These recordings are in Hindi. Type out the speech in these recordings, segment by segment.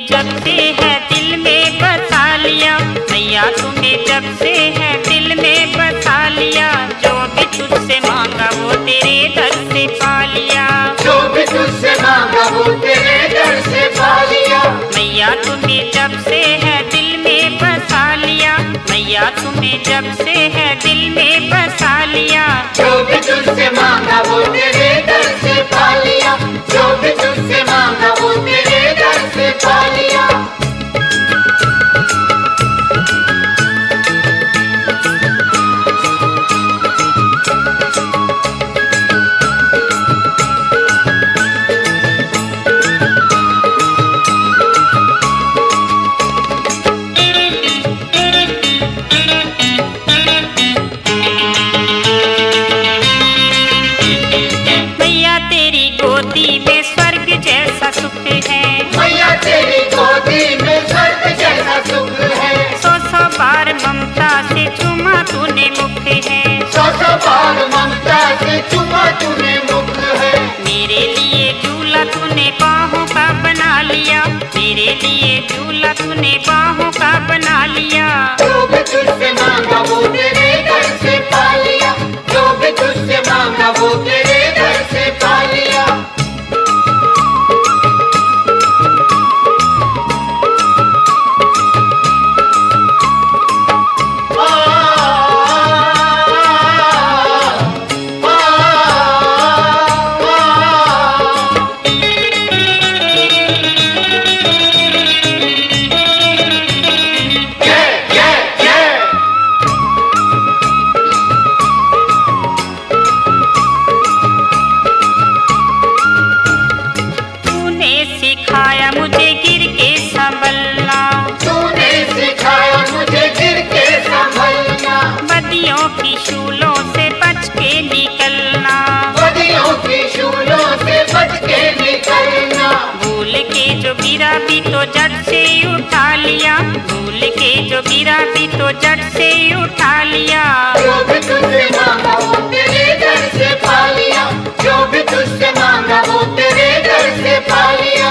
जब से है दिल में बसा लिया, मैया तुम्हें जब से है दिल में बसा लिया। जो भी तुझसे मांगा वो तेरे दर से पा लिया, जो भी तुझसे मांगा वो तेरे दर से पा लिया। मैया तुम्हें जब से है दिल में बसा लिया, मैया तुम्हें जब से है दिल में बसा लिया। जो भी तुझसे मांगा वो तेरे दर से पा लिया, जो भी तुझसे मांगा वो तेरे दर से पा लिया। गोदी में स्वर्ग जैसा सुख है, मैया तेरी गोदी में स्वर्ग जैसा सुख है। सौ सौ बार ममता से चुमा तूने मुख है, सौ सौ बार ममता से चुमा तूने मुख है। मेरे लिए झूला तूने बाहों का बना लिया, मेरे लिए झूला तूने बाहों का बना लिया। जो भी तुझसे मांगा वो तेरे दर से पा लिया, जो भी तुझसे मांगा वो तेरे दर से पा लिया। सिखाया मुझे गिर के संभलना, तूने सिखाया मुझे गिर के संभलना। बदियों की शूलों से बच के निकलना, बदियों की शूलों से बच के निकलना। भूल के जो गिरा भी तो जड़ से उठा लिया, भूल के जो गिरा भी तो जड़ से उठा लिया। जो भी तुझसे मांगा वो तेरे दर से पा लिया, जो भी तुझसे मांगा वो तेरे दर से पा लिया।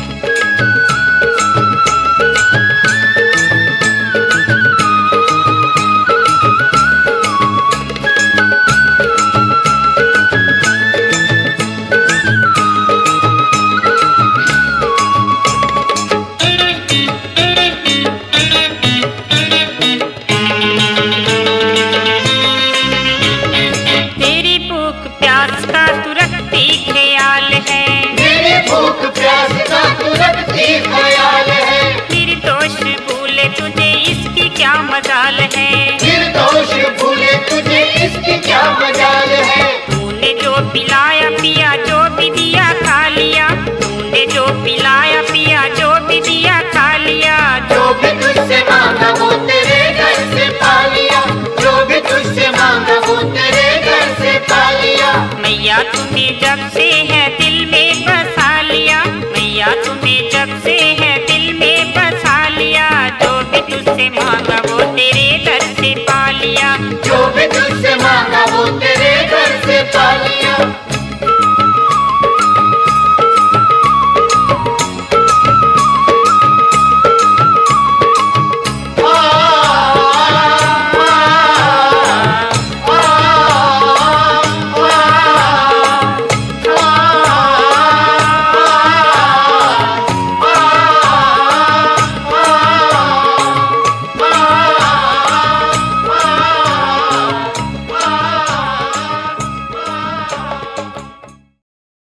तेरी भूख प्यास का तू रखती ख्याल है, मेरी भूख प्यास का तू रखती ख्याल है। निर्दोष भूले तुझे इसकी क्या मजाल है, निर्दोष भूले तुझे इसकी क्या मजाल है। तूने जो पिलाया पिया जो भी दिया खा लिया, तूने जो पिलाया पिया जो भी दिया खा लिया। जो भी तुझसे मांगा वो तेरे दर से पा लिया, जो भी तुझसे मांगा वो तेरे दर से पा लिया। मैया तुम्हें जब से है दिल में बसा लिया, मैया तुम्हें जब से है दिल में बसा लिया। जो भी तुझसे मांगा